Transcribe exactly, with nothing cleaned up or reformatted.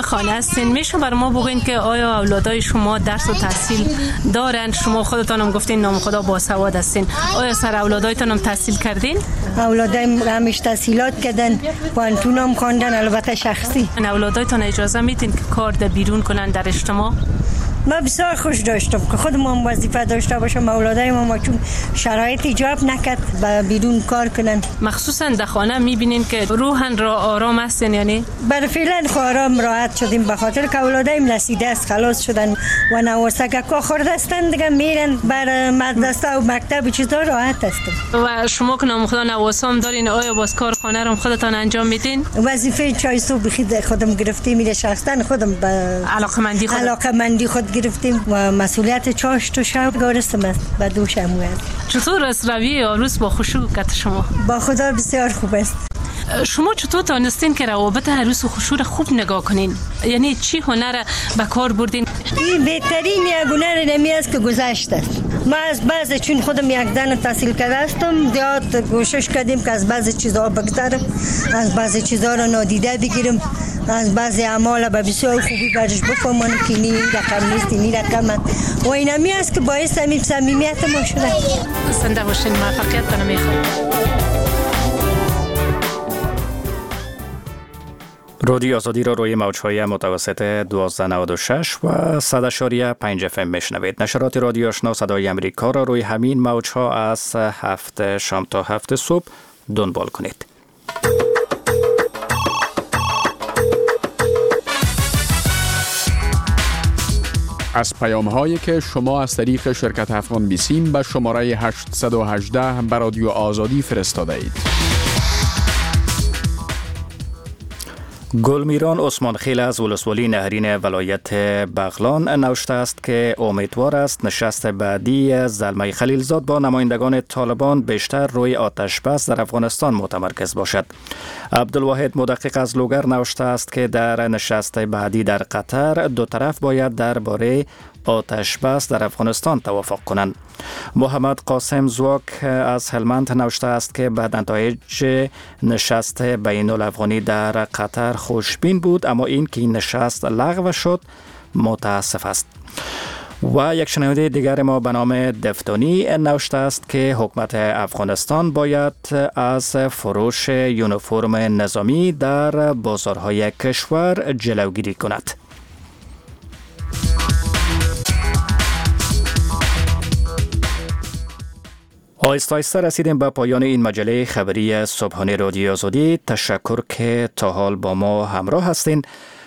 خانه هستین، میشه بر ما بگین که آیا اولادای شما درس و تحصیل دارن؟ شما خودتان هم گفتین نام خدا باسواد هستین، آیا سر اولادایتان هم تحصیل کردین؟ اولادایم همیش تحصیلات کردن، پانتون هم خواندن، البته شخصی. اولادایتان اجازه میتین که کار در بیرون کنن در اجتماع؟ ما بسیار خوش داشتم که خودم هم وظیفه داشته باشم، اولادای ما چون شرایط ایجاب نکرد با بیرون کار کنن. مخصوصا در خانه میبینین که روحن را آرام هستین؟ یعنی بر فعلا آرام راحت شدیم به خاطر که اولادایم رسیده است، خلاص شدن و نواسک خورده هستن دیگه، میرن بر مدرسه و مکتب چیزا راحت هستن. و شما که نام خدا نواسام دارین، آیا باز کار خانه رو خودتان انجام میدین؟ وظیفه چای صبح خود خودم گرفتیم، میره شخصا خودم به علاقمندی خود علاقمندی خود گرفتیم و مسئولیت چاشت و شب گارستم است و دوش امویت. چطور است رویه عروس با خشوع کت شما؟ با خدا بسیار خوب است. شما چطور تانستین که روابط عروس و خشوع را خوب نگاه کنین؟ یعنی چی هنر به کار بردین؟ این بهترین یک هنر نمی است که گذشت است. ما از بعض چون خودم یک زن تحصیل کرده هستم، زیاد کوشش کردیم که از بعض چیزها بگذرم، از بعض چیزها را نادیده بگیرم، از بعض اعمال به بسیار خوبی برش بفهمم که این رقم نیست، این رقم و اینمی است که باعث همین صمیمیت ما شده. زنده باشین، موفقیت کنم میخوام. رادیو آزادی را روی موج‌های متوسط دوازده نود و شش و صد و پنج اف ام میشنوید. نشرات رادیو آشنا صدای امریکا را روی همین موج‌ها از هفت شام تا هفت صبح دنبال کنید. از پیام‌هایی که شما از طریق شرکت افغان بیسیم به شماره هشت یک هشت به رادیو آزادی فرستاده اید. گلمیران عثمان خیل از ولسوالی نهرین ولایت بغلان نوشته است که امیدوار است نشست بعدی زلمه خلیلزاد با نمایندگان طالبان بیشتر روی آتش بس در افغانستان متمرکز باشد. عبدالواحد مدقق از لوگر نوشته است که در نشست بعدی در قطر دو طرف باید درباره آتش بس در افغانستان توافق کنند. محمد قاسم زواک از هلمند نوشته است که بعد نتایج نشست بین الافغانی در قطر خوشبین بود، اما این که این نشست لغو شد متاسف است. و یک شنونده دیگر ما به نام دفتانی نوشته است که حکومت افغانستان باید از فروش یونیفرم نظامی در بازارهای کشور جلوگیری کند. آهسته آهسته رسیدیم به پایان این مجله خبری صبحانه رادیو آزادی. تشکر که تا حال با ما همراه هستین.